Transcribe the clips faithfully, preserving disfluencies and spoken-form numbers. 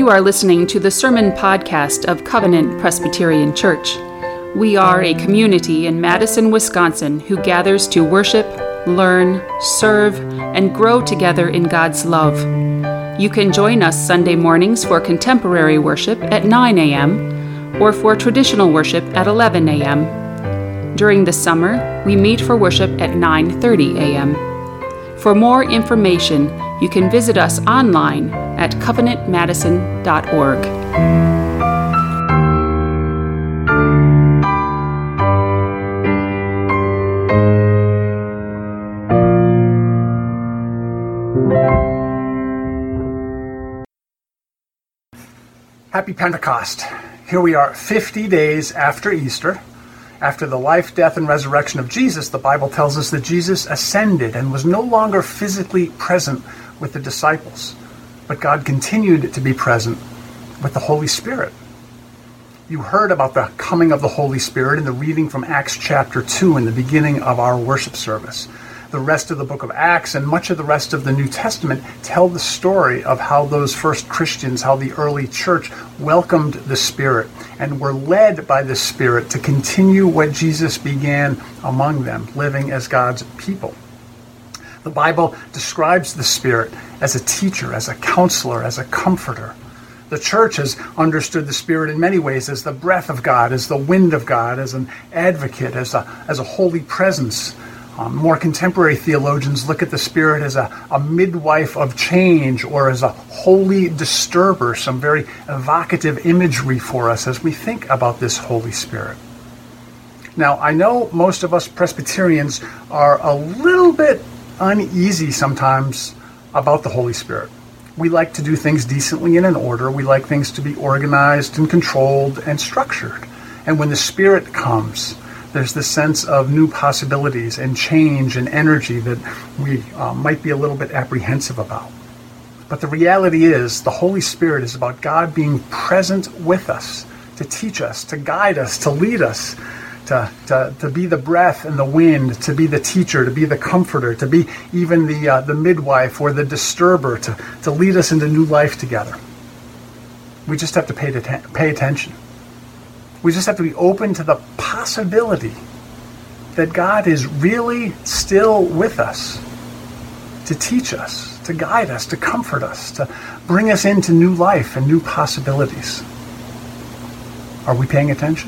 You are listening to the sermon podcast of Covenant Presbyterian Church. We are a community in Madison, Wisconsin who gathers to worship, learn, serve, and grow together in God's love. You can join us Sunday mornings for contemporary worship at nine a.m. or for traditional worship at eleven a.m. During the summer, we meet for worship at nine thirty a.m. For more information, you can visit us online at covenant madison dot org. Happy Pentecost. Here we are fifty days after Easter. After the life, death, and resurrection of Jesus, the Bible tells us that Jesus ascended and was no longer physically present with the disciples, but God continued to be present with the Holy Spirit. You heard about the coming of the Holy Spirit in the reading from Acts chapter two in the beginning of our worship service. The rest of the book of Acts and much of the rest of the New Testament tell the story of how those first Christians, how the early church welcomed the Spirit and were led by the Spirit to continue what Jesus began among them, living as God's people. The Bible describes the Spirit as a teacher, as a counselor, as a comforter. The church has understood the Spirit in many ways as the breath of God, as the wind of God, as an advocate, as a, as a holy presence. Um, more contemporary theologians look at the Spirit as a, a midwife of change or as a holy disturber, some very evocative imagery for us as we think about this Holy Spirit. Now, I know most of us Presbyterians are a little bit uneasy sometimes about the Holy Spirit. We like to do things decently and in order. We like things to be organized and controlled and structured. And when the Spirit comes, there's this sense of new possibilities and change and energy that we uh, might be a little bit apprehensive about. But the reality is, the Holy Spirit is about God being present with us, to teach us, to guide us, to lead us, to, to, to be the breath and the wind, to be the teacher, to be the comforter, to be even the, uh, the midwife or the disturber, to, to lead us into new life together. We just have to pay, to, pay attention. We just have to be open to the possibility that God is really still with us to teach us, to guide us, to comfort us, to bring us into new life and new possibilities. Are we paying attention?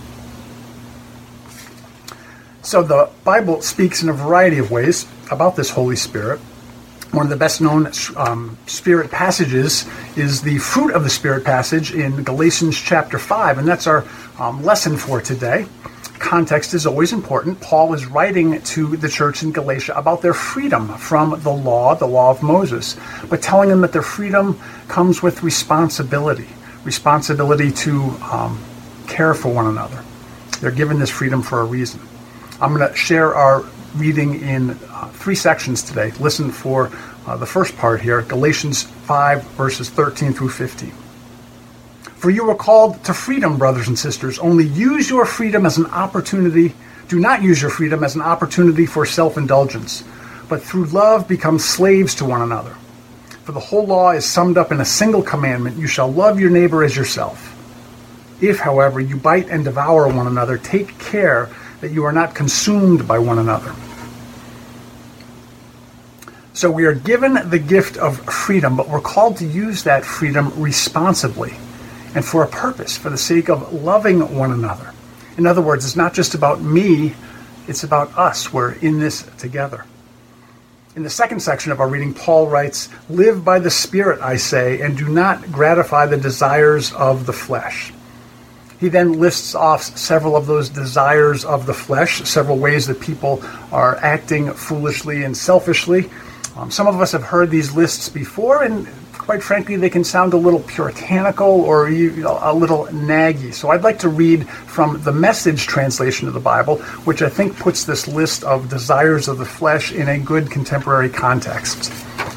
So the Bible speaks in a variety of ways about this Holy Spirit. One of the best known um, Spirit passages is the fruit of the Spirit passage in Galatians chapter five, and that's our um, lesson for today. Context is always important. Paul is writing to the church in Galatia about their freedom from the law, the law of Moses, but telling them that their freedom comes with responsibility, responsibility to um, care for one another. They're given this freedom for a reason. I'm going to share our reading in uh, three sections today. Listen for uh, the first part here, Galatians five, verses thirteen through fifteen. For you were called to freedom, brothers and sisters. Only use your freedom as an opportunity. Do not use your freedom as an opportunity for self-indulgence, but through love become slaves to one another. For the whole law is summed up in a single commandment: you shall love your neighbor as yourself. If, however, you bite and devour one another, take care that you are not consumed by one another. So we are given the gift of freedom, but we're called to use that freedom responsibly and for a purpose, for the sake of loving one another. In other words, it's not just about me, it's about us. We're in this together. In the second section of our reading, Paul writes, "Live by the Spirit, I say, and do not gratify the desires of the flesh." He then lists off several of those desires of the flesh, several ways that people are acting foolishly and selfishly. Um, some of us have heard these lists before, and quite frankly, they can sound a little puritanical or you know, a little naggy. So I'd like to read from the Message translation of the Bible, which I think puts this list of desires of the flesh in a good contemporary context.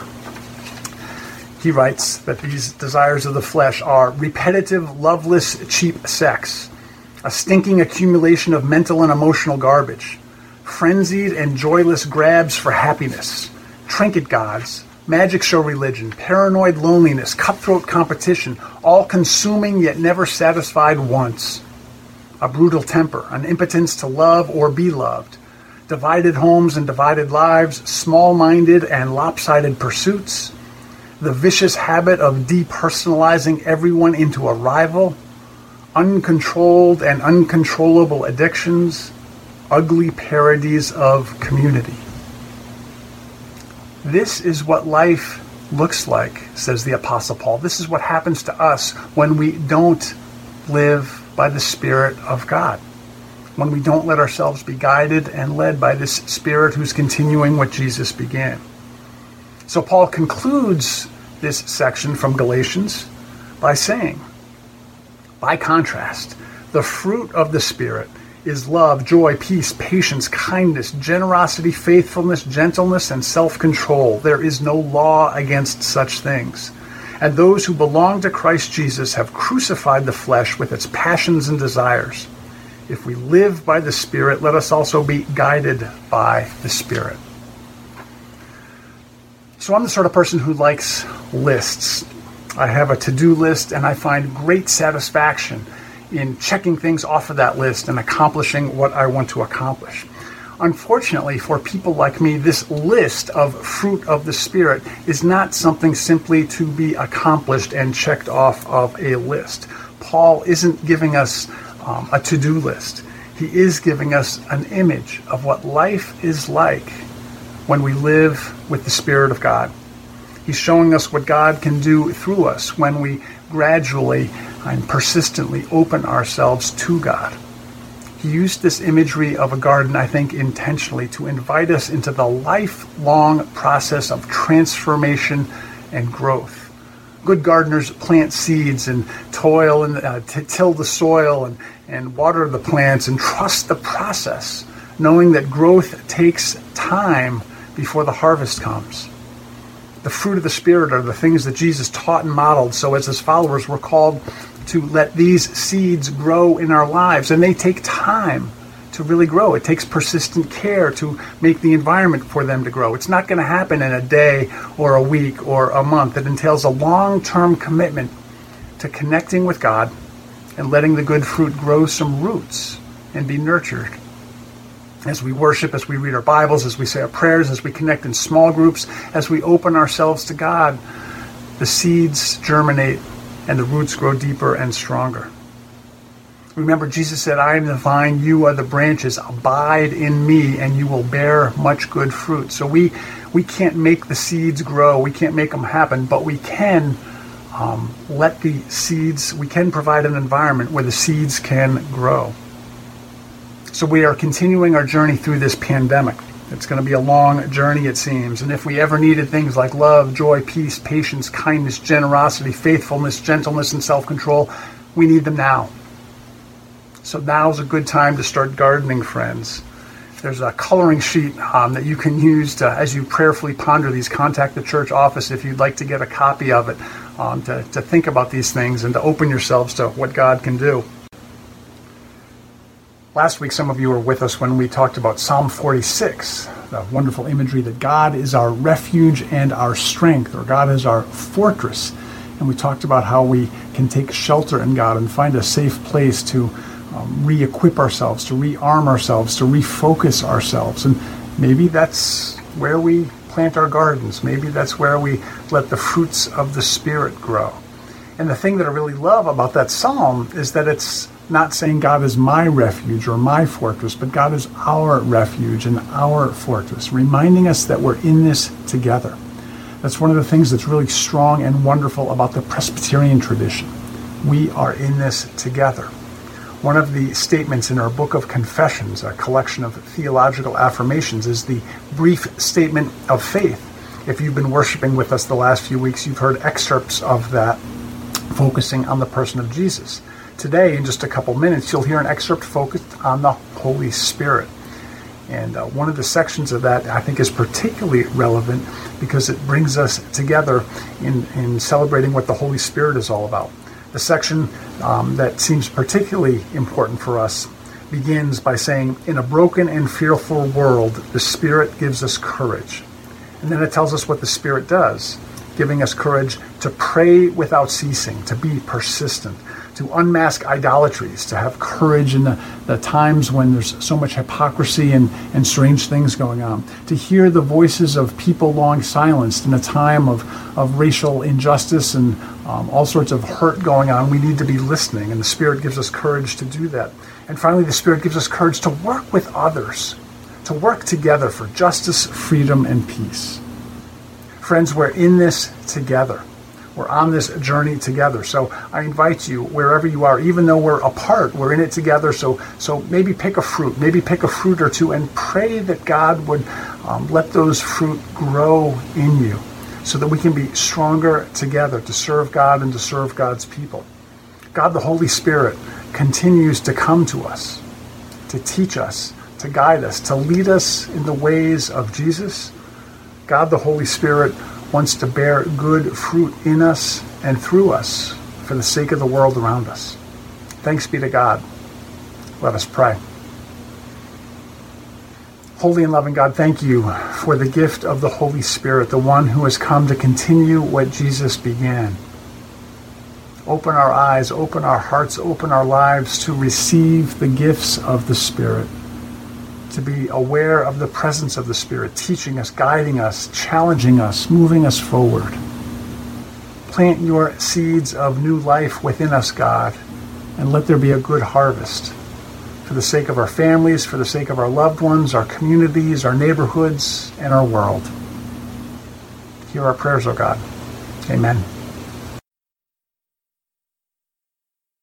He writes that these desires of the flesh are repetitive, loveless, cheap sex, a stinking accumulation of mental and emotional garbage, frenzied and joyless grabs for happiness, trinket gods, Magic show religion, paranoid loneliness, cutthroat competition, all consuming yet never satisfied once. A brutal temper, an impotence to love or be loved, divided homes and divided lives, small-minded and lopsided pursuits, the vicious habit of depersonalizing everyone into a rival, uncontrolled and uncontrollable addictions, ugly parodies of community. This is what life looks like, says the Apostle Paul. This is what happens to us when we don't live by the Spirit of God, when we don't let ourselves be guided and led by this Spirit who's continuing what Jesus began. So Paul concludes this section from Galatians by saying, by contrast, the fruit of the Spirit is love, joy, peace, patience, kindness, generosity, faithfulness, gentleness, and self-control. There is no law against such things. And those who belong to Christ Jesus have crucified the flesh with its passions and desires. If we live by the Spirit, let us also be guided by the Spirit. So I'm the sort of person who likes lists. I have a to-do list, and I find great satisfaction in checking things off of that list and accomplishing what I want to accomplish. Unfortunately, for people like me, this list of fruit of the Spirit is not something simply to be accomplished and checked off of a list. Paul isn't giving us um, a to-do list. He is giving us an image of what life is like when we live with the Spirit of God. He's showing us what God can do through us when we gradually and persistently open ourselves to God. He used this imagery of a garden, I think, intentionally to invite us into the lifelong process of transformation and growth. Good gardeners plant seeds and toil and uh, t- till the soil and, and water the plants and trust the process, knowing that growth takes time before the harvest comes. The fruit of the Spirit are the things that Jesus taught and modeled, so as his followers we're called to let these seeds grow in our lives, and they take time to really grow. It takes persistent care to make the environment for them to grow. It's not going to happen in a day or a week or a month. It entails a long-term commitment to connecting with God and letting the good fruit grow some roots and be nurtured. As we worship, as we read our Bibles, as we say our prayers, as we connect in small groups, as we open ourselves to God, the seeds germinate and the roots grow deeper and stronger. Remember, Jesus said, I am the vine, you are the branches. Abide in me, and you will bear much good fruit. So we we can't make the seeds grow. We can't make them happen, but we can um, let the seeds, we can provide an environment where the seeds can grow. So we are continuing our journey through this pandemic. It's going to be a long journey, it seems. And if we ever needed things like love, joy, peace, patience, kindness, generosity, faithfulness, gentleness, and self-control, we need them now. So now's a good time to start gardening, friends. There's a coloring sheet um, that you can use to, as you prayerfully ponder these. Contact the church office if you'd like to get a copy of it, um, to, to think about these things and to open yourselves to what God can do. Last week, some of you were with us when we talked about Psalm forty-six, the wonderful imagery that God is our refuge and our strength, or God is our fortress. And we talked about how we can take shelter in God and find a safe place to um, re-equip ourselves, to rearm ourselves, to refocus ourselves. And maybe that's where we plant our gardens. Maybe that's where we let the fruits of the Spirit grow. And the thing that I really love about that psalm is that it's not saying God is my refuge or my fortress, but God is our refuge and our fortress, reminding us that we're in this together. That's one of the things that's really strong and wonderful about the Presbyterian tradition. We are in this together. One of the statements in our Book of Confessions, a collection of theological affirmations, is the brief statement of faith. If you've been worshiping with us the last few weeks, you've heard excerpts of that focusing on the person of Jesus. Today, in just a couple minutes, you'll hear an excerpt focused on the Holy Spirit. And uh, one of the sections of that, I think, is particularly relevant because it brings us together in, in celebrating what the Holy Spirit is all about. The section um, that seems particularly important for us begins by saying, in a broken and fearful world, the Spirit gives us courage. And then it tells us what the Spirit does, giving us courage to pray without ceasing, to be persistent, to unmask idolatries, to have courage in the, the times when there's so much hypocrisy and, and strange things going on, to hear the voices of people long silenced in a time of, of racial injustice and um, all sorts of hurt going on. We need to be listening, and the Spirit gives us courage to do that. And finally, the Spirit gives us courage to work with others, to work together for justice, freedom, and peace. Friends, we're in this together. We're on this journey together. So I invite you, wherever you are, even though we're apart, we're in it together. So so maybe pick a fruit, maybe pick a fruit or two, and pray that God would um, let those fruit grow in you so that we can be stronger together to serve God and to serve God's people. God, the Holy Spirit, continues to come to us, to teach us, to guide us, to lead us in the ways of Jesus. God, the Holy Spirit, wants to bear good fruit in us and through us for the sake of the world around us. Thanks be to God. Let us pray. Holy and loving God, thank you for the gift of the Holy Spirit, the one who has come to continue what Jesus began. Open our eyes, open our hearts, open our lives to receive the gifts of the Spirit, to be aware of the presence of the Spirit, teaching us, guiding us, challenging us, moving us forward. Plant your seeds of new life within us, God, and let there be a good harvest for the sake of our families, for the sake of our loved ones, our communities, our neighborhoods, and our world. Hear our prayers, O God. Amen.